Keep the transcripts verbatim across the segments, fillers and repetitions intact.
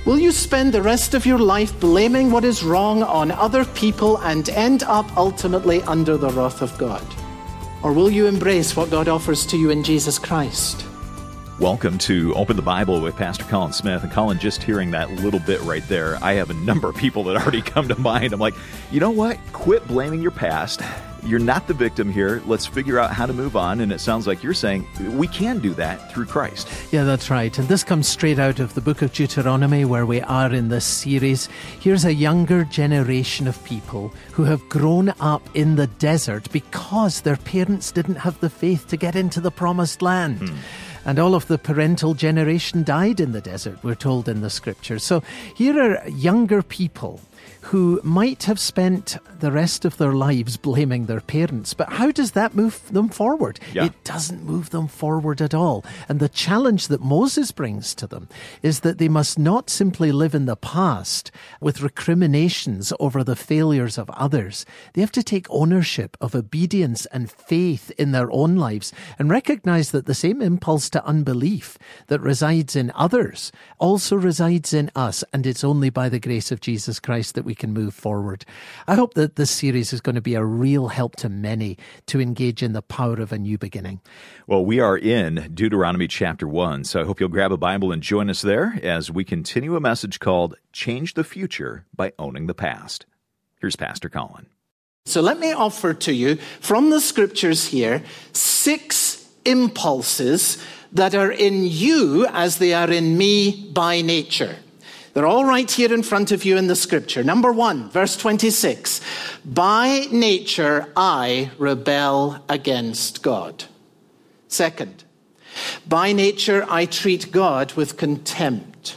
Will you spend the rest of your life blaming what is wrong on other people and end up ultimately under the wrath of God? Or will you embrace what God offers to you in Jesus Christ? Welcome to Open the Bible with Pastor Colin Smith. And Colin, just hearing that little bit right there, I have a number of people that already come to mind. I'm like, you know what? Quit blaming your past. You're not the victim here. Let's figure out how to move on. And it sounds like you're saying we can do that through Christ. Yeah, that's right. And this comes straight out of the book of Deuteronomy, where we are in this series. Here's a younger generation of people who have grown up in the desert because their parents didn't have the faith to get into the promised land. Hmm. And all of the parental generation died in the desert, we're told in the scriptures. So here are younger people who might have spent the rest of their lives blaming their parents. But how does that move them forward? Yeah. It doesn't move them forward at all. And the challenge that Moses brings to them is that they must not simply live in the past with recriminations over the failures of others. They have to take ownership of obedience and faith in their own lives and recognize that the same impulse to unbelief that resides in others also resides in us. And it's only by the grace of Jesus Christ that we can move forward. I hope that this series is going to be a real help to many to engage in the power of a new beginning. Well, we are in Deuteronomy chapter one, so I hope you'll grab a Bible and join us there as we continue a message called Change the Future by Owning the Past. Here's Pastor Colin. So let me offer to you from the scriptures here six impulses that are in you as they are in me by nature. They're all right here in front of you in the scripture. Number one, verse twenty-six. By nature, I rebel against God. Second, by nature, I treat God with contempt.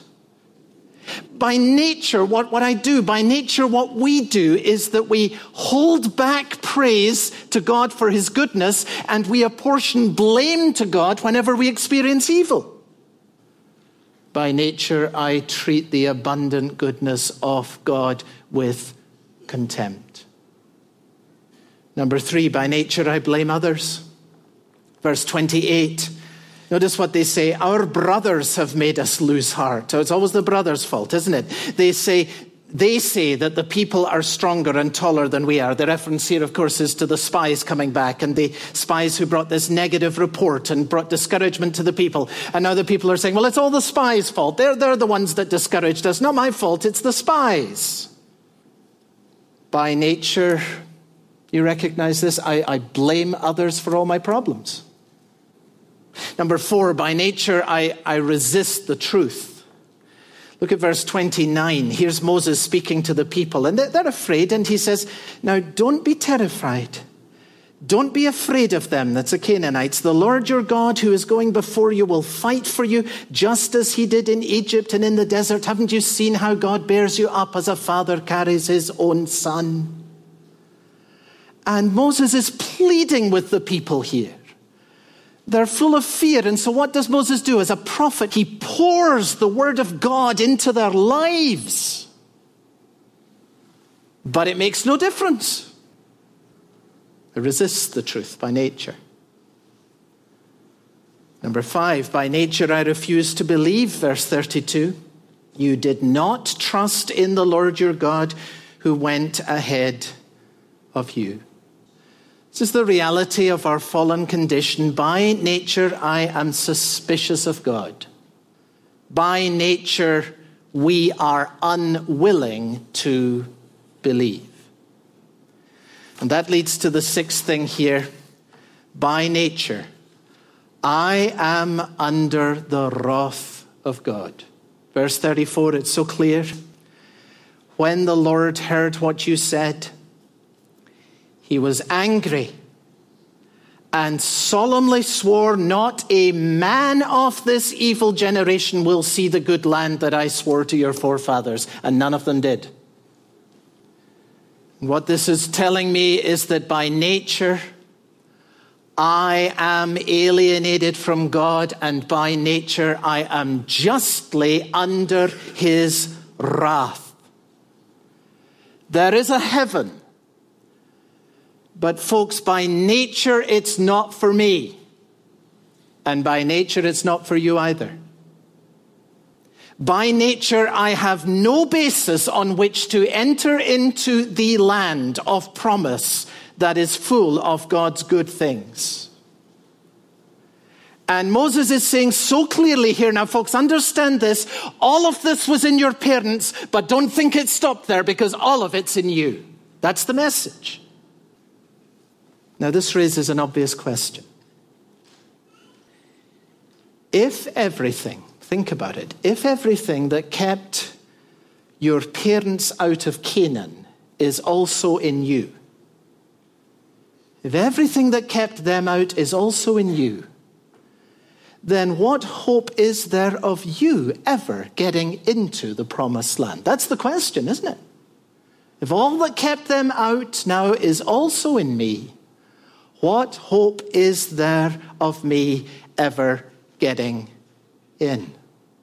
By nature, what, what I do, by nature, what we do is that we hold back praise to God for his goodness, and we apportion blame to God whenever we experience evil. By nature, I treat the abundant goodness of God with contempt. Number three, by nature, I blame others. Verse twenty-eight. Notice what they say. Our brothers have made us lose heart. So it's always the brother's fault, isn't it? They say, they say that the people are stronger and taller than we are. The reference here, of course, is to the spies coming back and the spies who brought this negative report and brought discouragement to the people. And now the people are saying, well, it's all the spies' fault. They're, they're the ones that discouraged us. Not my fault. It's the spies. By nature, you recognize this? I, I blame others for all my problems. Number four, by nature, I, I resist the truth. Look at verse twenty-nine. Here's Moses speaking to the people, and they're afraid, and he says, now don't be terrified. Don't be afraid of them, that's the Canaanites. The Lord your God who is going before you will fight for you, just as he did in Egypt and in the desert. Haven't you seen how God bears you up as a father carries his own son? And Moses is pleading with the people here. They're full of fear. And so what does Moses do? As a prophet, he pours the word of God into their lives. But it makes no difference. It resists the truth by nature. Number five, by nature I refuse to believe, verse thirty-two. You did not trust in the Lord your God who went ahead of you. This is the reality of our fallen condition. By nature, I am suspicious of God. By nature, we are unwilling to believe. And that leads to the sixth thing here. By nature, I am under the wrath of God. Verse thirty-four, it's so clear. When the Lord heard what you said, he was angry and solemnly swore, not a man of this evil generation will see the good land that I swore to your forefathers. And none of them did. What this is telling me is that by nature, I am alienated from God, and by nature, I am justly under his wrath. There is a heaven. But folks, by nature, it's not for me. And by nature, it's not for you either. By nature, I have no basis on which to enter into the land of promise that is full of God's good things. And Moses is saying so clearly here, now folks, understand this, all of this was in your parents, but don't think it stopped there, because all of it's in you. That's the message. Now this raises an obvious question. If everything, think about it, if everything that kept your parents out of Canaan is also in you, if everything that kept them out is also in you, then what hope is there of you ever getting into the promised land? That's the question, isn't it? If all that kept them out now is also in me, what hope is there of me ever getting in?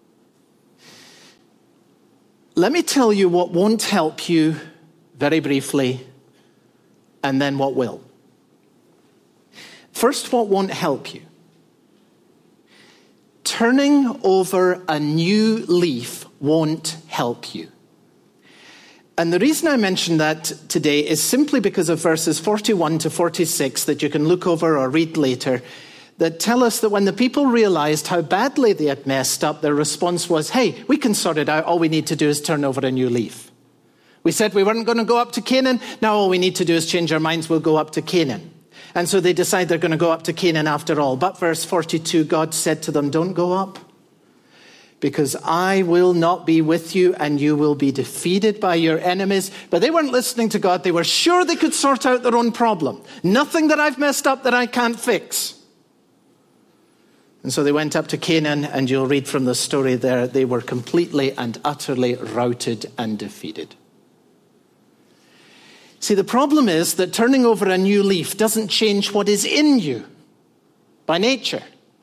Let me tell you what won't help you very briefly, and then what will. First, what won't help you. Turning over a new leaf won't help you. And the reason I mention that today is simply because of verses forty-one to forty-six that you can look over or read later, that tell us that when the people realized how badly they had messed up, their response was, hey, we can sort it out. All we need to do is turn over a new leaf. We said we weren't going to go up to Canaan. Now all we need to do is change our minds. We'll go up to Canaan. And so they decide they're going to go up to Canaan after all. But verse forty-two, God said to them, don't go up, because I will not be with you, and you will be defeated by your enemies. But they weren't listening to God. They were sure they could sort out their own problem. Nothing that I've messed up that I can't fix. And so they went up to Canaan, and you'll read from the story there, they were completely and utterly routed and defeated. See, the problem is that turning over a new leaf doesn't change what is in you by nature.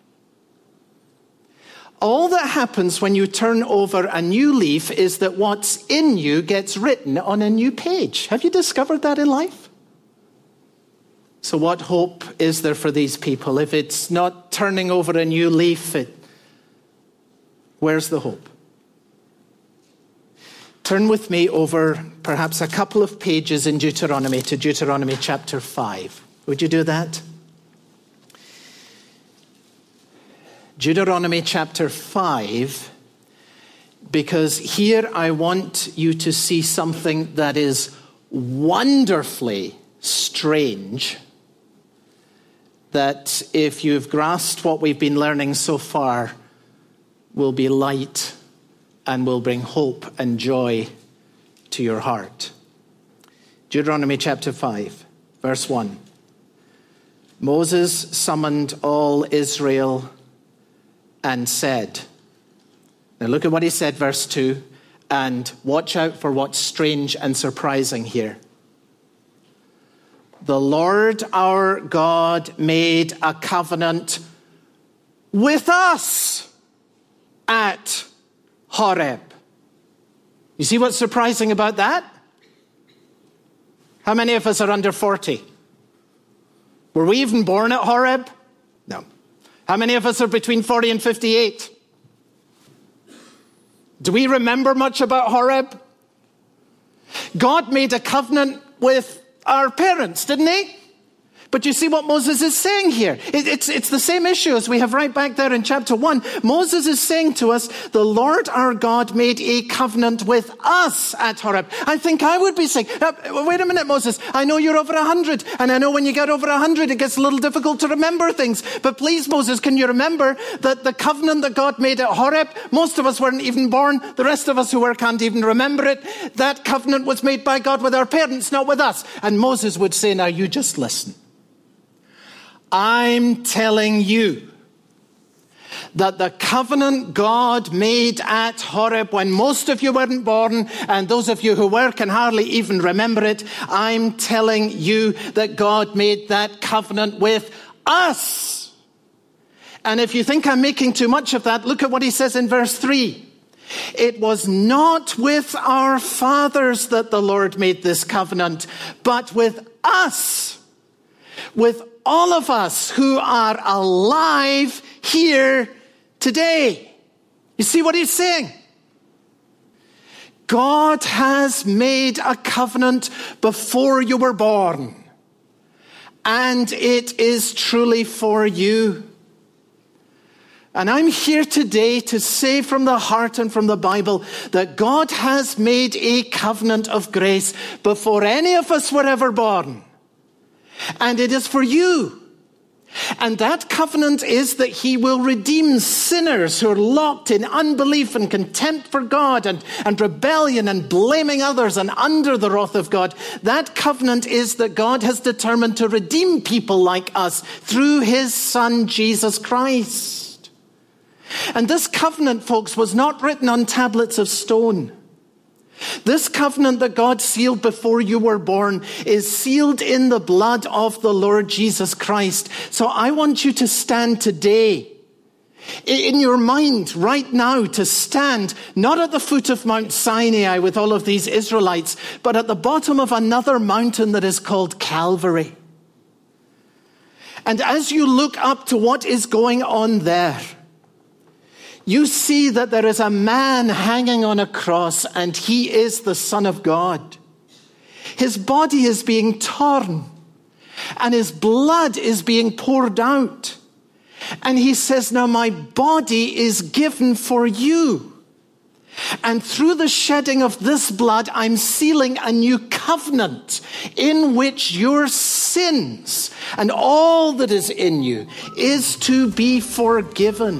All that happens when you turn over a new leaf is that what's in you gets written on a new page. Have you discovered that in life? So what hope is there for these people? If it's not turning over a new leaf, it, where's the hope? Turn with me over perhaps a couple of pages in Deuteronomy to Deuteronomy chapter five. Would you do that? Deuteronomy chapter five, because here I want you to see something that is wonderfully strange, that if you've grasped what we've been learning so far, will be light and will bring hope and joy to your heart. Deuteronomy chapter five, verse one. Moses summoned all Israel and said, now look at what he said, verse two, and watch out for what's strange and surprising here. The Lord our God made a covenant with us at Horeb. You see what's surprising about that? How many of us are under forty? Were we even born at Horeb? No. How many of us are between forty and fifty-eight? Do we remember much about Horeb? God made a covenant with our parents, didn't he? But you see what Moses is saying here. It, it's, it's the same issue as we have right back there in chapter one. Moses is saying to us, the Lord our God made a covenant with us at Horeb. I think I would be saying, uh, wait a minute, Moses, I know you're over a hundred, and I know when you get over a hundred, it gets a little difficult to remember things. But please, Moses, can you remember that the covenant that God made at Horeb, most of us weren't even born. The rest of us who were can't even remember it. That covenant was made by God with our parents, not with us. And Moses would say, now you just listen. I'm telling you that the covenant God made at Horeb, when most of you weren't born, and those of you who were can hardly even remember it, I'm telling you that God made that covenant with us. And if you think I'm making too much of that, look at what he says in verse three. It was not with our fathers that the Lord made this covenant, but with us, with all of us who are alive here today. You see what he's saying? God has made a covenant before you were born, and it is truly for you. And I'm here today to say from the heart and from the Bible that God has made a covenant of grace before any of us were ever born. And it is for you. And that covenant is that he will redeem sinners who are locked in unbelief and contempt for God and, and rebellion and blaming others and under the wrath of God. That covenant is that God has determined to redeem people like us through his Son, Jesus Christ. And this covenant, folks, was not written on tablets of stone. This covenant that God sealed before you were born is sealed in the blood of the Lord Jesus Christ. So I want you to stand today, in your mind right now, to stand not at the foot of Mount Sinai with all of these Israelites, but at the bottom of another mountain that is called Calvary. And as you look up to what is going on there, you see that there is a man hanging on a cross, and he is the Son of God. His body is being torn, and his blood is being poured out. And he says, now my body is given for you. And through the shedding of this blood, I'm sealing a new covenant in which your sins and all that is in you is to be forgiven.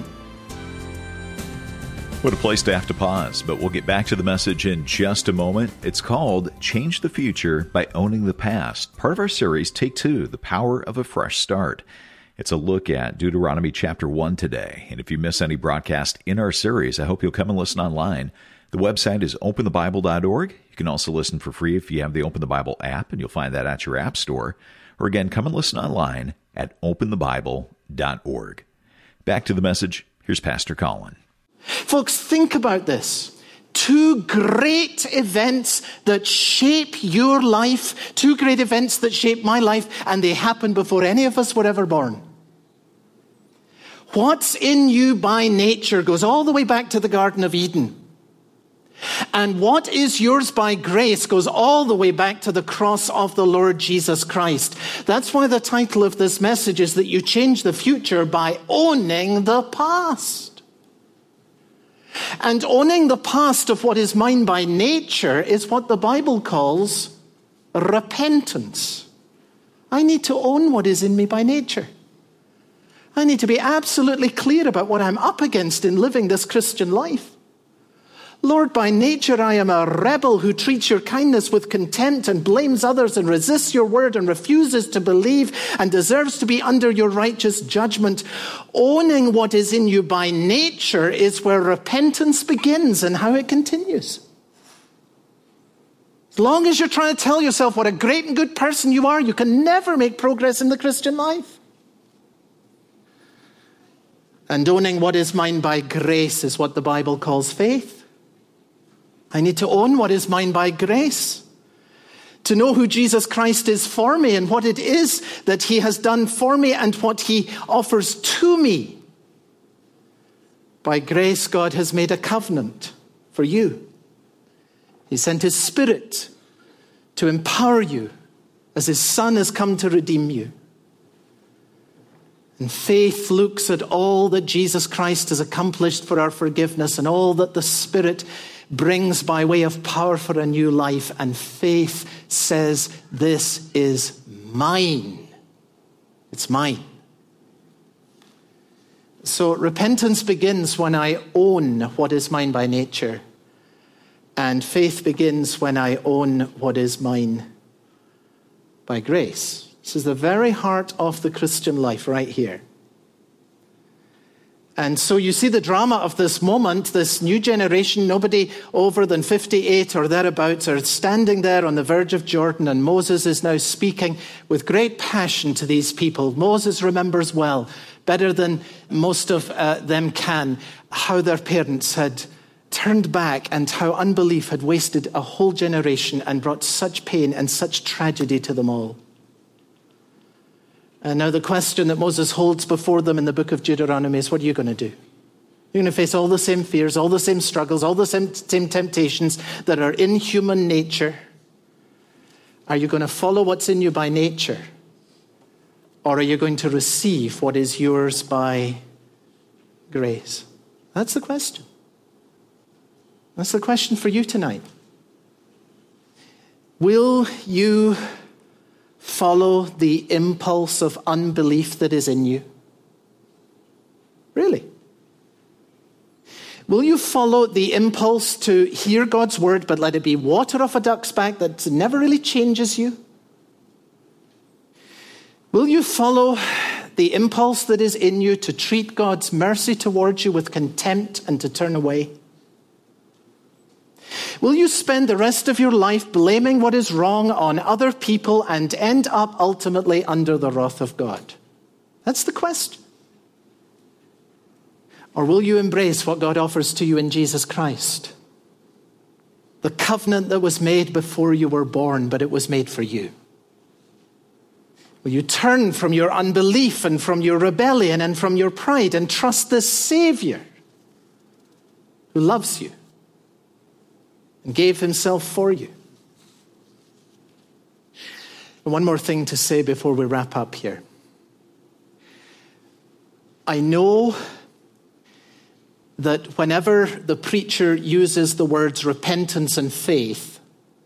What a place to have to pause, but we'll get back to the message in just a moment. It's called Change the Future by Owning the Past, part of our series, Take Two, The Power of a Fresh Start. It's a look at Deuteronomy chapter one today. And if you miss any broadcast in our series, I hope you'll come and listen online. The website is open the bible dot org. You can also listen for free if you have the Open the Bible app, and you'll find that at your app store. Or again, come and listen online at open the bible dot org. Back to the message. Here's Pastor Colin. Folks, think about this. Two great events that shape your life, two great events that shape my life, and they happened before any of us were ever born. What's in you by nature goes all the way back to the Garden of Eden. And what is yours by grace goes all the way back to the cross of the Lord Jesus Christ. That's why the title of this message is that you change the future by owning the past. And owning the past of what is mine by nature is what the Bible calls repentance. I need to own what is in me by nature. I need to be absolutely clear about what I'm up against in living this Christian life. Lord, by nature I am a rebel who treats your kindness with contempt and blames others and resists your word and refuses to believe and deserves to be under your righteous judgment. Owning what is in you by nature is where repentance begins and how it continues. As long as you're trying to tell yourself what a great and good person you are, you can never make progress in the Christian life. And owning what is mine by grace is what the Bible calls faith. I need to own what is mine by grace. To know who Jesus Christ is for me and what it is that he has done for me and what he offers to me. By grace, God has made a covenant for you. He sent his Spirit to empower you as his Son has come to redeem you. And faith looks at all that Jesus Christ has accomplished for our forgiveness and all that the Spirit brings by way of power for a new life. And faith says, this is mine. It's mine. So repentance begins when I own what is mine by nature. And faith begins when I own what is mine by grace. This is the very heart of the Christian life right here. And so you see the drama of this moment, this new generation, nobody over than fifty-eight or thereabouts are standing there on the verge of Jordan, and Moses is now speaking with great passion to these people. Moses remembers well, better than most of uh, them can, how their parents had turned back and how unbelief had wasted a whole generation and brought such pain and such tragedy to them all. And now the question that Moses holds before them in the book of Deuteronomy is, what are you going to do? You're going to face all the same fears, all the same struggles, all the same, same temptations that are in human nature. Are you going to follow what's in you by nature? Or are you going to receive what is yours by grace? That's the question. That's the question for you tonight. Will you follow the impulse of unbelief that is in you? Really? Will you follow the impulse to hear God's word but let it be water off a duck's back that never really changes you? Will you follow the impulse that is in you to treat God's mercy towards you with contempt and to turn away? Will you spend the rest of your life blaming what is wrong on other people and end up ultimately under the wrath of God? That's the question. Or will you embrace what God offers to you in Jesus Christ? The covenant that was made before you were born, but it was made for you. Will you turn from your unbelief and from your rebellion and from your pride and trust this Savior who loves you and gave himself for you? And one more thing to say before we wrap up here. I know that whenever the preacher uses the words repentance and faith,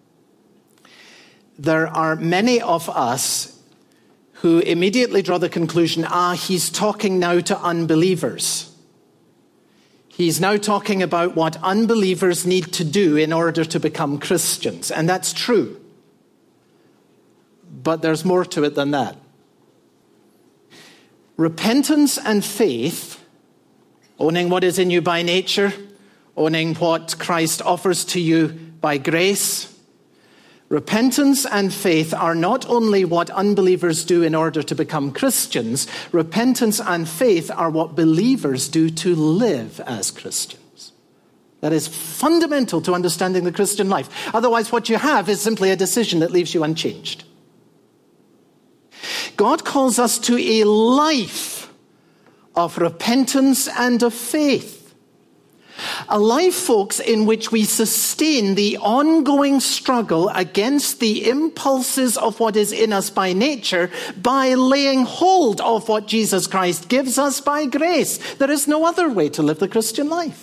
there are many of us who immediately draw the conclusion, ah, he's talking now to unbelievers. He's now talking about what unbelievers need to do in order to become Christians. And that's true. But there's more to it than that. Repentance and faith, owning what is in you by nature, owning what Christ offers to you by grace. Repentance and faith are not only what unbelievers do in order to become Christians. Repentance and faith are what believers do to live as Christians. That is fundamental to understanding the Christian life. Otherwise, what you have is simply a decision that leaves you unchanged. God calls us to a life of repentance and of faith. A life, folks, in which we sustain the ongoing struggle against the impulses of what is in us by nature by laying hold of what Jesus Christ gives us by grace. There is no other way to live the Christian life.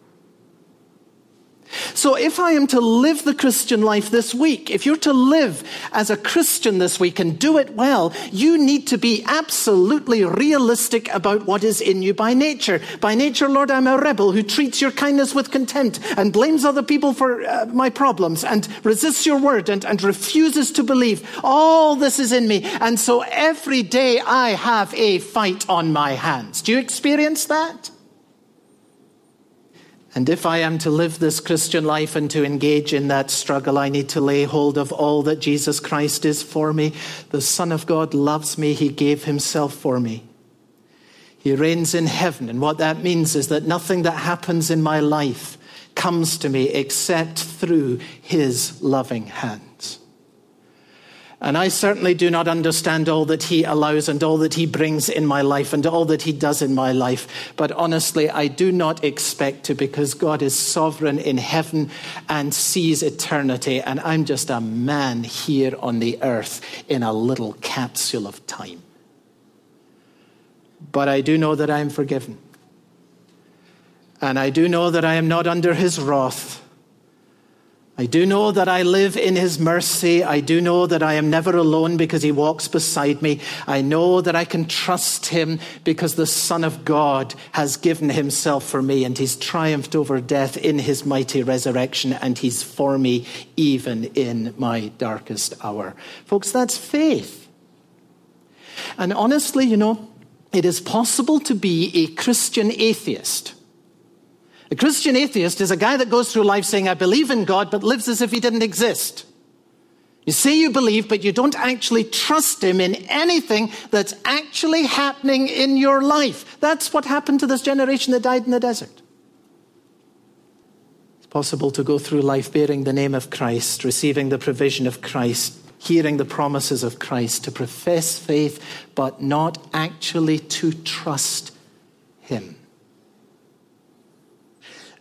So if I am to live the Christian life this week, if you're to live as a Christian this week and do it well, you need to be absolutely realistic about what is in you by nature. By nature, Lord, I'm a rebel who treats your kindness with contempt and blames other people for uh, my problems and resists your word and, and refuses to believe. All this is in me. And so every day I have a fight on my hands. Do you experience that? And if I am to live this Christian life and to engage in that struggle, I need to lay hold of all that Jesus Christ is for me. The Son of God loves me. He gave himself for me. He reigns in heaven. And what that means is that nothing that happens in my life comes to me except through his loving hands. And I certainly do not understand all that he allows and all that he brings in my life and all that he does in my life. But honestly, I do not expect to, because God is sovereign in heaven and sees eternity. And I'm just a man here on the earth in a little capsule of time. But I do know that I am forgiven. And I do know that I am not under his wrath. I do know that I live in his mercy. I do know that I am never alone because he walks beside me. I know that I can trust him because the Son of God has given himself for me and he's triumphed over death in his mighty resurrection, and he's for me even in my darkest hour. Folks, that's faith. And honestly, you know, it is possible to be a Christian atheist. A Christian atheist is a guy that goes through life saying, I believe in God, but lives as if he didn't exist. You say you believe, but you don't actually trust him in anything that's actually happening in your life. That's what happened to this generation that died in the desert. It's possible to go through life bearing the name of Christ, receiving the provision of Christ, hearing the promises of Christ, to profess faith, but not actually to trust him.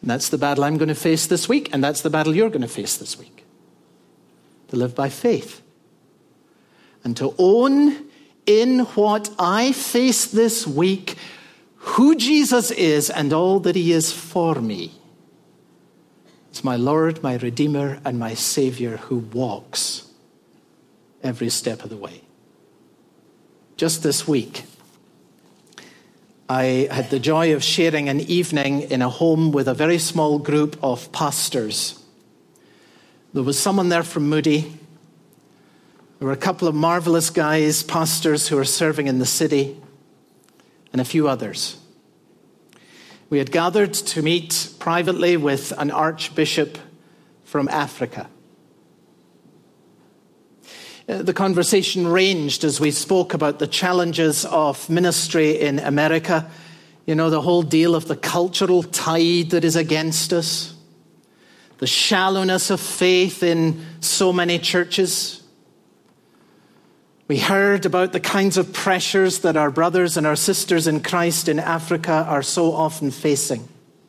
And that's the battle I'm going to face this week, and that's the battle you're going to face this week. To live by faith. And to own in what I face this week who Jesus is and all that he is for me. It's my Lord, my Redeemer, and my Savior who walks every step of the way. Just this week, I had the joy of sharing an evening in a home with a very small group of pastors. There was someone there from Moody. There were a couple of marvelous guys, pastors who were serving in the city, and a few others. We had gathered to meet privately with an archbishop from Africa. The conversation ranged as we spoke about the challenges of ministry in America. You know, the whole deal of the cultural tide that is against us. The shallowness of faith in so many churches. We heard about the kinds of pressures that our brothers and our sisters in Christ in Africa are so often facing.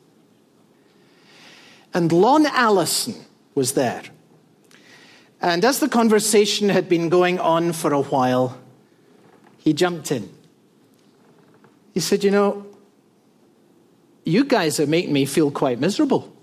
And Lon Allison was there. And as the conversation had been going on for a while, he jumped in. He said, you know, you guys are making me feel quite miserable.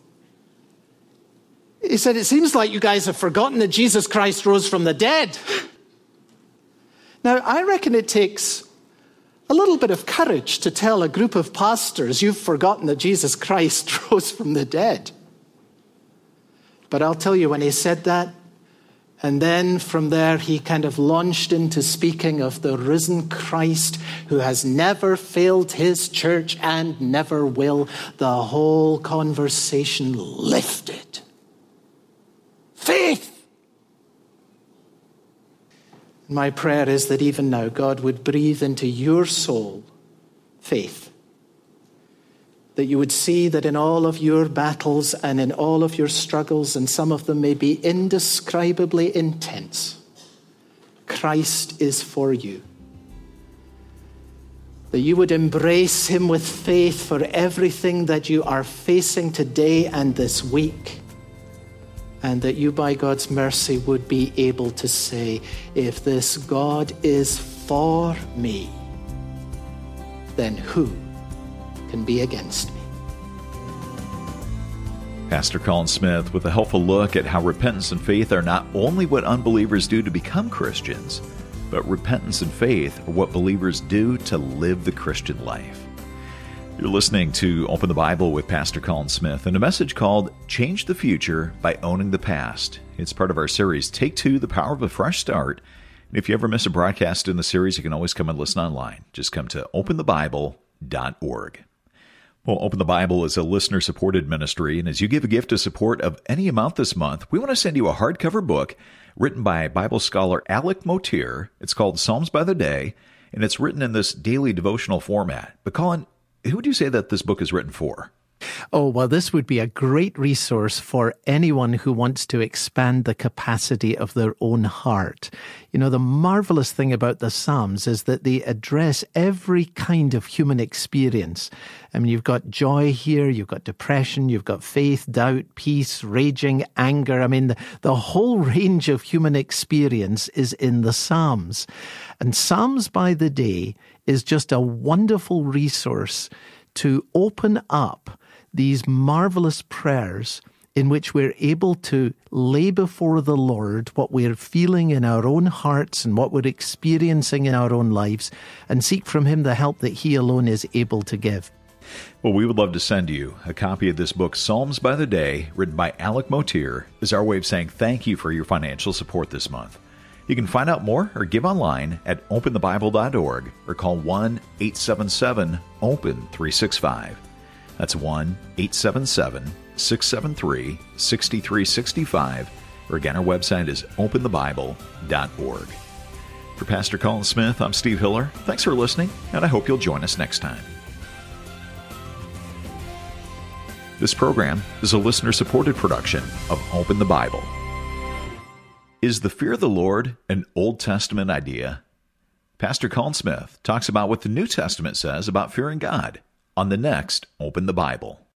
He said, it seems like you guys have forgotten that Jesus Christ rose from the dead. Now, I reckon it takes a little bit of courage to tell a group of pastors you've forgotten that Jesus Christ rose from the dead. But I'll tell you, when he said that, and then from there, he kind of launched into speaking of the risen Christ who has never failed his church and never will. The whole conversation lifted. Faith! My prayer is that even now, God would breathe into your soul faith. That you would see that in all of your battles and in all of your struggles, and some of them may be indescribably intense, Christ is for you. That you would embrace him with faith for everything that you are facing today and this week. And that you, by God's mercy, would be able to say, if this God is for me, then who can be against me? Pastor Colin Smith with a helpful look at how repentance and faith are not only what unbelievers do to become Christians, but repentance and faith are what believers do to live the Christian life. You're listening to Open the Bible with Pastor Colin Smith and a message called Change the Future by Owning the Past. It's part of our series, Take Two, The Power of a Fresh Start. And if you ever miss a broadcast in the series, you can always come and listen online. Just come to open the bible dot org. Well, Open the Bible is a listener-supported ministry, and as you give a gift of support of any amount this month, we want to send you a hardcover book written by Bible scholar Alec Motyer. It's called Psalms by the Day, and it's written in this daily devotional format. But Colin, who would you say that this book is written for? Oh, well, this would be a great resource for anyone who wants to expand the capacity of their own heart. You know, the marvelous thing about the Psalms is that they address every kind of human experience. I mean, you've got joy here, you've got depression, you've got faith, doubt, peace, raging, anger. I mean, the, the whole range of human experience is in the Psalms. And Psalms by the Day is just a wonderful resource to open up these marvelous prayers in which we're able to lay before the Lord what we're feeling in our own hearts and what we're experiencing in our own lives, and seek from him the help that he alone is able to give. Well, we would love to send you a copy of this book, Psalms by the Day, written by Alec Motyer, as our way of saying thank you for your financial support this month. You can find out more or give online at open the bible dot org or call one eight seven seven open three six five. That's one eight seven seven six seven three six three six five. Or again, our website is open the bible dot org. For Pastor Colin Smith, I'm Steve Hiller. Thanks for listening, and I hope you'll join us next time. This program is a listener-supported production of Open the Bible. Is the fear of the Lord an Old Testament idea? Pastor Colin Smith talks about what the New Testament says about fearing God on the next Open the Bible.